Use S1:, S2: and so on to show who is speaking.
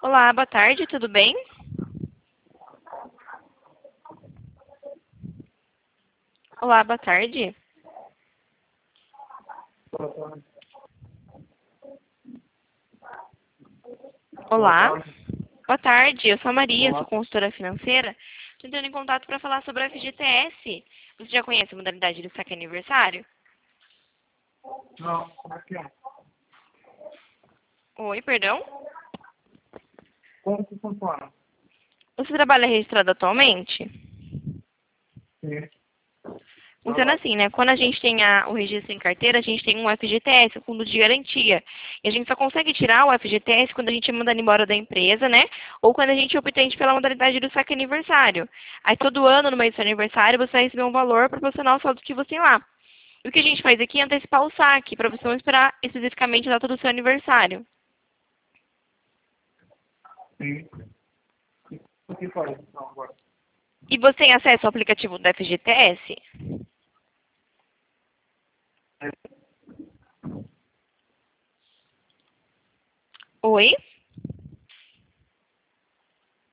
S1: Olá, boa tarde, tudo bem? Olá, boa tarde.
S2: Boa
S1: Olá,
S2: tarde.
S1: boa tarde. Eu sou a Maria, sou
S2: Olá.
S1: consultora financeira. Estou entrando em contato para falar sobre o FGTS. Você já conhece a modalidade do saque aniversário?
S2: Não, como é que é?
S1: Oi, perdão?
S2: Como que funciona?
S1: Você trabalha registrado atualmente?
S2: Sim,
S1: Funciona
S2: trabalho.
S1: assim, né? Quando a gente tem o registro em carteira, a gente tem um FGTS, o Fundo de Garantia. E a gente só consegue tirar o FGTS quando a gente é mandado embora da empresa, né? Ou quando a gente obtém pela modalidade do saque aniversário. Aí todo ano, no mês do seu aniversário, você vai receber um valor proporcional ao saldo que você tem lá. E o que a gente faz aqui é antecipar o saque, para você não esperar especificamente a data do seu aniversário.
S2: Sim. O que faz então agora?
S1: E você tem acesso ao aplicativo do FGTS? Oi?